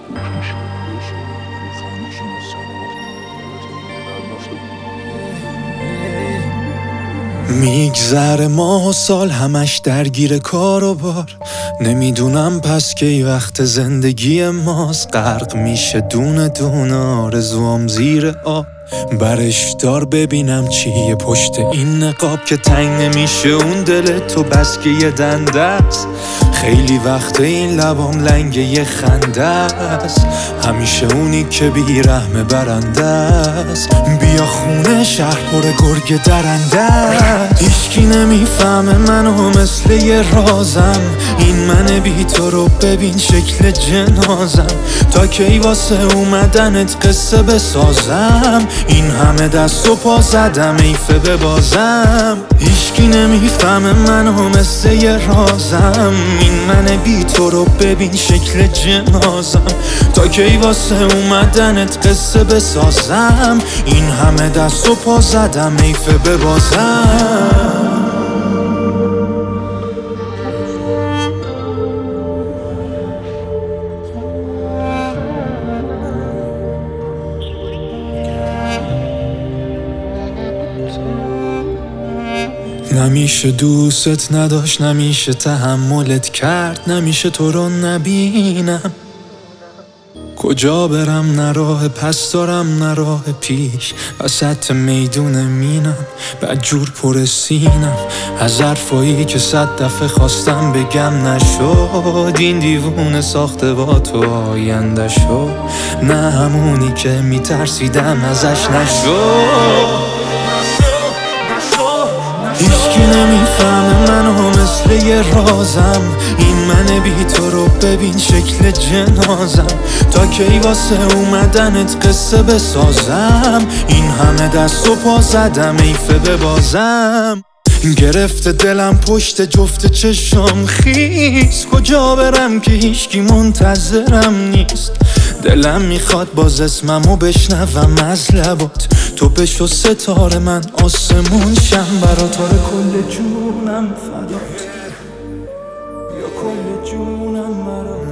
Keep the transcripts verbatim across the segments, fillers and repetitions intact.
میگذره ماه و سال همش درگیر کار و بار، نمیدونم پس کی وقت زندگی ماست. غرق میشه دونه دونه آرزوام زیر آب، برش دار ببینم چیه پشت این نقاب که تنگ نمیشه اون دل تو بس که یه دنده است. خیلی وقت این لبام لنگ یه خنده است، همیشه اونی که بیرحم برنده است. بیا خونه شهر پر گرگ درنده است، هیچکی نمیفهمه منو مثل یه رازم. این من بی تو رو ببین شکل جنازم، تا کی واسه اومدنت قصه بسازم. این همه دست و پا زدم ایفه ببازم، هیچکی نمیفهمه منو مثل یه رازم. این من بی تو رو ببین شکل جنازم، تا کی واسه اومدنت قصه بسازم. این همه دست و پا زدم ایفه ببازم. نمیشه دوست نداشت، نمیشه تحملت کرد، نمیشه تو رو نبینم. کجا برم نه راه پس دارم نه راه پیش، وسط میدون مینم بدجور پر سینم. از حرفایی که صد دفعه خواستم بگم نشد، این دیوونه ساخته با تو آینده شد. نه همونی که میترسیدم ازش نشد. هیچکی نمیفهمه منو مثل یه رازم. این من بی تو رو ببین شکل جنازم، تا کی واسه اومدنت قصه بسازم. این همه دست و پا زدم ایفه ببازم. گرفته دلم پشت جفت چشم خیس، کجا برم که هیچکی منتظرم نیست. دلم میخواد باز اسممو بشنوم از لبات، تو بشو ستاره من آسمون شم برات. آره کل جونم فدات، یا کل جونم برات.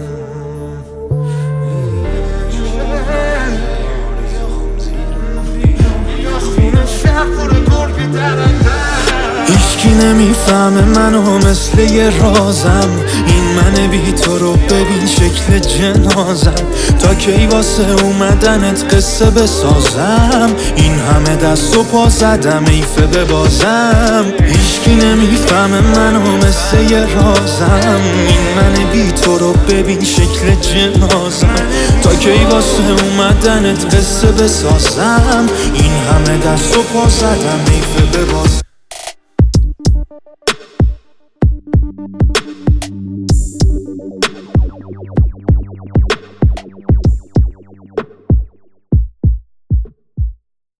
هیچکی نمیفهمه منو مثل یه رازم. این من بی تو رو ببین شکل جنازم، تا کی واسه اومدنت قصه بسازم. این همه دست و پا زدم ایفه ببازم. هیچکی نمیفهمه منو مثل یه رازم. این من بی تو رو ببین شکل جنازم، تا کی واسه اومدنت قصه بسازم. این همه دست و پا زدم ایفه ببازم.